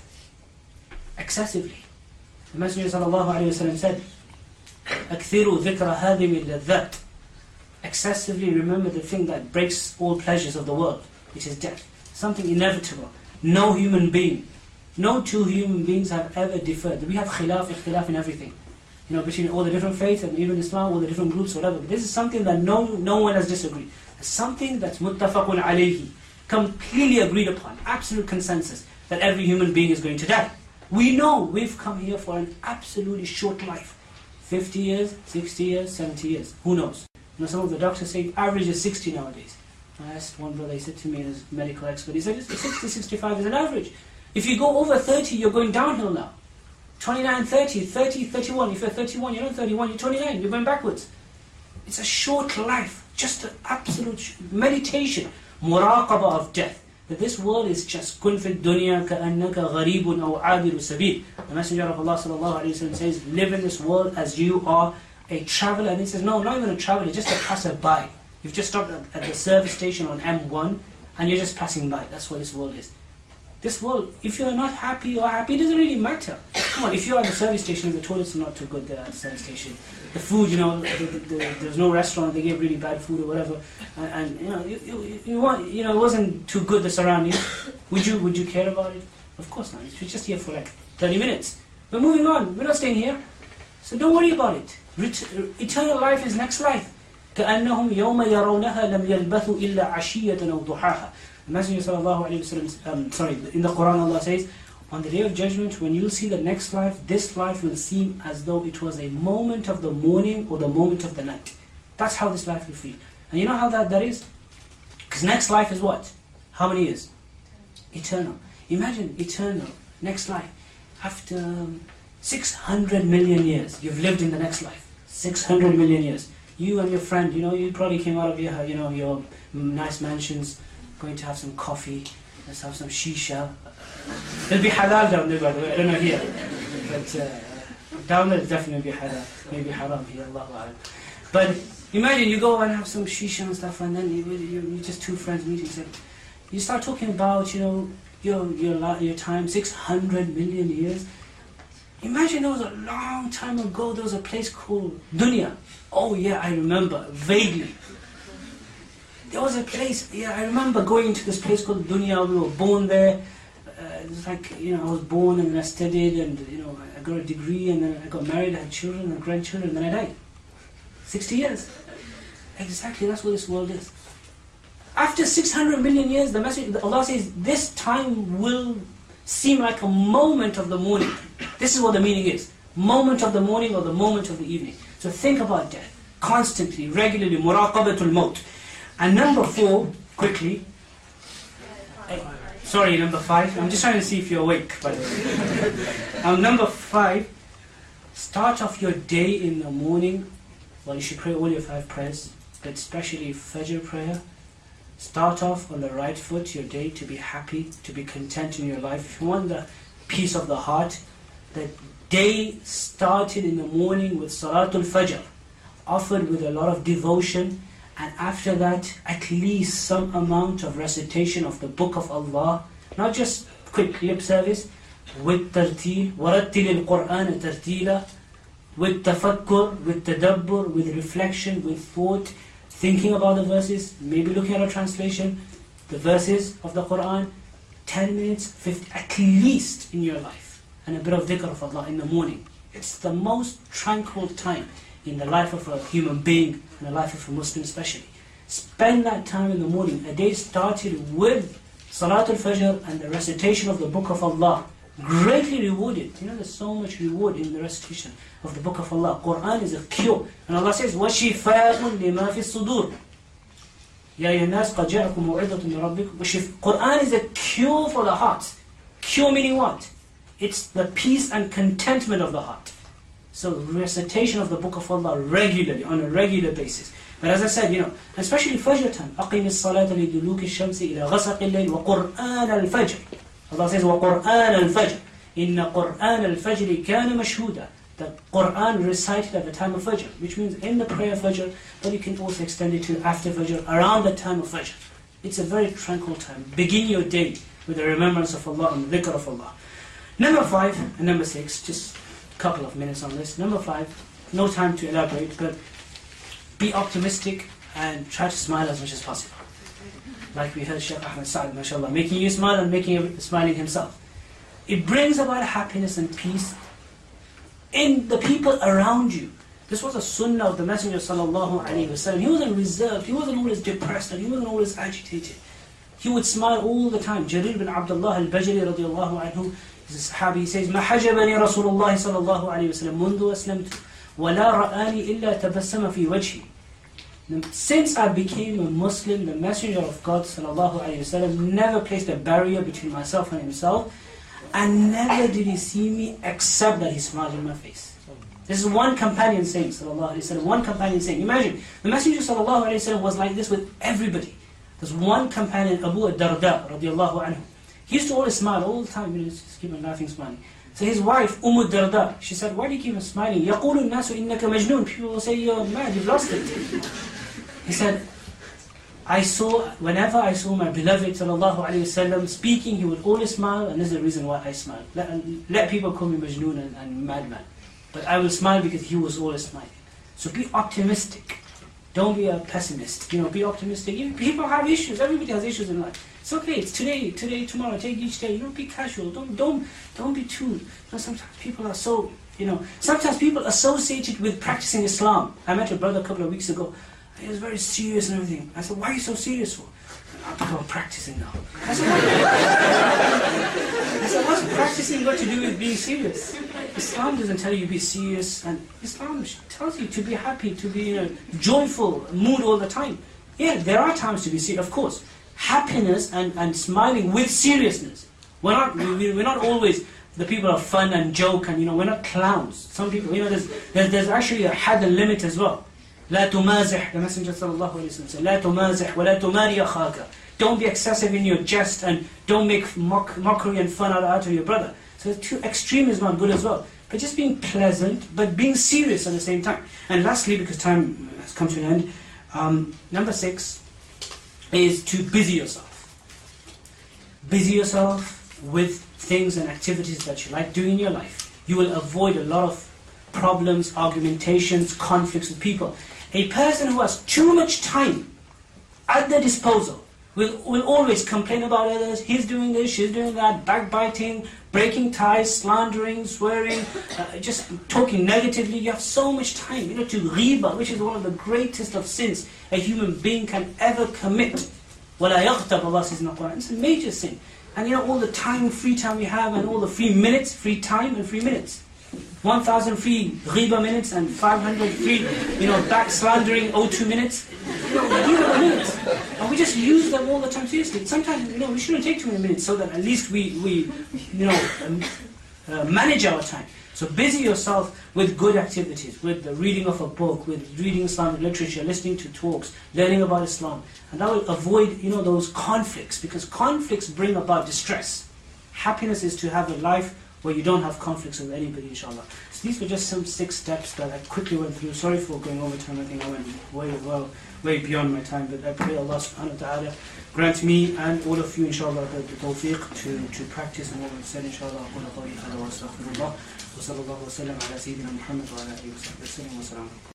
Speaker 2: excessively. The Messenger sallallahu alayhi wa sallam said, أَكْثِرُوا ذِكْرَ هَذِمِ اللَّذَّاتِ. Excessively remember the thing that breaks all pleasures of the world, which is death. Something inevitable. No human being, no two human beings have ever differed. We have khilaf, ikhtilaf in everything. You know, between all the different faiths and even Islam, all the different groups, whatever. But this is something that no no one has disagreed. It's something that's muttafaqun alayhi, completely agreed upon, absolute consensus, that every human being is going to die. We know we've come here for an absolutely short life. fifty years, sixty years, seventy years. Who knows? You know, some of the doctors say average is sixty nowadays. I asked one brother, he said to me as a medical expert, he said sixty, sixty-five is an average. If you go over thirty, you're going downhill now. twenty-nine, thirty, thirty, thirty-one. If you're thirty-one, you're not thirty-one, you're twenty-nine, you're going backwards. It's a short life, just an absolute meditation, muraqabah of death. That this world is just kun fi dunya ka'annaka gharibun aw abiru sabil. The Messenger of Allah sallallahu alayhi wa sallam says, live in this world as you are a traveler. And he says, no, not even a traveler, just a passerby. You've just stopped at, at the service station on M one and you're just passing by. That's what this world is. This world, if you're not happy or happy, it doesn't really matter. Come on, if you're at the service station and the toilets are not too good there at the service station, the food, you know, the, the, the, there's no restaurant, they give really bad food or whatever, and, and you know, you, you, you want, you know, it wasn't too good the surroundings. Would you, would you care about it? Of course not. You're just here for like thirty minutes. We're moving on. We're not staying here, so don't worry about it. Ret- eternal life is next life. كأنهم يوم يرونها لم يلبثوا إلا عشية أو ضحاها. The Messenger sallallahu alayhi wa sallam, um, sorry, in the Quran Allah says, on the day of judgment, when you see the next life, this life will seem as though it was a moment of the morning or the moment of the night. That's how this life will feel. And you know how that, that is? Because next life is what? How many years? Eternal. Imagine eternal, next life. After um, six hundred million years, you've lived in the next life. six hundred million years. You and your friend, you know, you probably came out of your, you know, your nice mansions, going to have some coffee, let's have some shisha. It'll be halal down there, by the way, I don't know here. But uh, down there, it'll definitely be halal. Maybe haram here, Allahu A'lam. But imagine you go and have some shisha and stuff, and then you, you, you just two friends meeting. So you start talking about, you know, your, your, your time, six hundred million years. Imagine there was a long time ago, there was a place called Dunya. Oh yeah, I remember, vaguely. There was a place, yeah, I remember going to this place called Dunya. We were born there. Uh, it was like, you know, I was born and then I studied and, you know, I got a degree and then I got married, I had children and grandchildren, and then I died. sixty years. Exactly, that's what this world is. After six hundred million years, the message, Allah says, this time will seem like a moment of the morning. This is what the meaning is. Moment of the morning or the moment of the evening. So think about death. Constantly, regularly, muraqabatul maut. And number four, quickly, uh, sorry, number five, I'm just trying to see if you're awake, by the way. um, number five, start off your day in the morning. Well, you should pray all your five prayers, but especially Fajr prayer. Start off on the right foot your day, to be happy, to be content in your life. If you want the peace of the heart, the day started in the morning with Salatul Fajr, offered with a lot of devotion, and after that, at least some amount of recitation of the Book of Allah, not just quick lip service, with tartil, وَرَتِّلِ الْقُرْآنَ تَرْتِيلًا, with tafakkur, with tadabbur, with reflection, with thought, thinking about the verses, maybe looking at a translation, the verses of the Quran, ten minutes, fifty, at least in your life, and a bit of dhikr of Allah in the morning. It's the most tranquil time in the life of a human being, and the life of a Muslim especially. Spend that time in the morning. A day started with Salatul Fajr and the recitation of the Book of Allah. Greatly rewarded. You know, there's so much reward in the recitation of the Book of Allah. Quran is a cure. And Allah says, وَشِفَاءٌ لِمَا فِي الصُّدُورِ يَا أَيُّهَا النَّاسُ قَدْ جَاءَكُمْ مَوْعِظَةٌ مِّن رَبِّكُمْ. Quran is a cure for the heart. Cure meaning what? It's the peace and contentment of the heart. So recitation of the Book of Allah regularly, on a regular basis. But as I said, you know, especially Fajr time, أَقِمِ الصَّلَاةَ لِدُلُوكِ الشَّمْسِ إِلَى غَسَقِ اللَّيْلِ وَقُرْآنَ الْفَجْرِ. Allah says, وَقُرْآنَ الْفَجْرِ إِنَّ قُرْآنَ الْفَجْرِ كَانَ مَشْهُودًا. The Quran recited at the time of Fajr, which means in the prayer of Fajr, but you can also extend it to after Fajr, around the time of Fajr. It's a very tranquil time. Begin your day with the remembrance of Allah and the dhikr of Allah. Number five and number six, just a couple of minutes on this. Number five, no time to elaborate, but be optimistic and try to smile as much as possible. Like we heard Shaykh Ahmed Sa'ad, mashallah, making you smile and making you smiling himself. It brings about happiness and peace in the people around you. This was a sunnah of the Messenger sallallahu alaihi wasallam. He wasn't reserved, he wasn't always depressed, and he wasn't always agitated. He would smile all the time. Jarir bin Abdullah al-Bajali radiallahu anhu, he's a sahabi, he says, مَا حَجَبَنِي رَسُولُ اللَّهِ صَلَى اللَّهُ عَلَيْهِ وَسَلَّمْ مُنْذُ أَسْلَمْتُ وَلَا رَآنِي إِلَّا تَبَسَّمَ فِي وَجْهِي. Since I became a Muslim, the Messenger of God sallallahu alaihi wasallam never placed a barrier between myself and himself, and never did he see me except that he smiled in my face. This is one companion saying, sallallahu alaihi wasallam, one companion saying. Imagine, the Messenger sallallahu alaihi wasallam was like this with everybody. There's one companion, Abu ad-Darda radiallahu anhu. He used to always smile all the time, you know, just keep on laughing, smiling. So his wife, Umm ad-Darda, she said, why do you keep on smiling? يَقُولُ النَّاسُ إِنَّكَ مَجْنُونَ. People will say, you're mad, you've lost it. He said, I saw, whenever I saw my beloved sallallahu alayhi wasallam speaking, he would always smile, and this is the reason why I smile. Let, let people call me Majnoon and, and madman. But I will smile because he was always smiling. So be optimistic. Don't be a pessimist. You know, be optimistic. You, people have issues. Everybody has issues in life. It's okay. It's today, today, tomorrow. Take each day. You know, be casual. Don't, don't, don't be too. You know, sometimes people are so. You know, sometimes people associate it with practicing Islam. I met a brother a couple of weeks ago. He was very serious and everything. I said, why are you so serious for? Because I'm practicing now. I said, I said, what's practicing got to do with being serious? Islam doesn't tell you to be serious, and Islam tells you to be happy, to be in a joyful mood all the time. Yeah, there are times to be serious, of course. Happiness and, and smiling with seriousness. We're not, we, we're not always the people of fun and joke, and you know, we're not clowns. Some people, you know, there's, there's, there's actually a had and limit as well. لا تمازح, the Messenger sallallahu alayhi wa sallam said, لا تمازح ولا تماري أخاك. Don't be excessive in your jest, and don't make mock, mockery and fun out, out of your brother. So too extreme is not good as well. But just being pleasant, but being serious at the same time. And lastly, because time has come to an end, um, number six is to busy yourself. Busy yourself with things and activities that you like doing in your life. You will avoid a lot of problems, argumentations, conflicts with people. A person who has too much time at their disposal will, will always complain about others. He's doing this, she's doing that, backbiting, breaking ties, slandering, swearing, uh, just talking negatively. You have so much time, you know, to ghiba, which is one of the greatest of sins a human being can ever commit. وَلَا يَغْتَبْ, Allah says in the Quran. It's a major sin. And you know, all the time, free time we have, and all the free minutes, free time and free minutes. one thousand free ghiba minutes and five hundred free, you know, back slandering oh two minutes. You know, these are the minutes. And we just use them all the time seriously. Sometimes, you know, we shouldn't take too many minutes so that at least we, we you know, um, uh, manage our time. So busy yourself with good activities, with the reading of a book, with reading Islamic literature, listening to talks, learning about Islam. And that will avoid, you know, those conflicts, because conflicts bring about distress. Happiness is to have a life where you don't have conflicts with anybody, inshallah. So these were just some six steps that I quickly went through. Sorry for going over time. I think I went way, well, way beyond my time. But I pray Allah subhanahu wa ta'ala grant me and all of you, inshallah, the, the tawfiq to, to practice and what we've said, inshallah. Wa sallallahu wa sallam ala sayyidina Muhammad wa ala alihi wa sallam.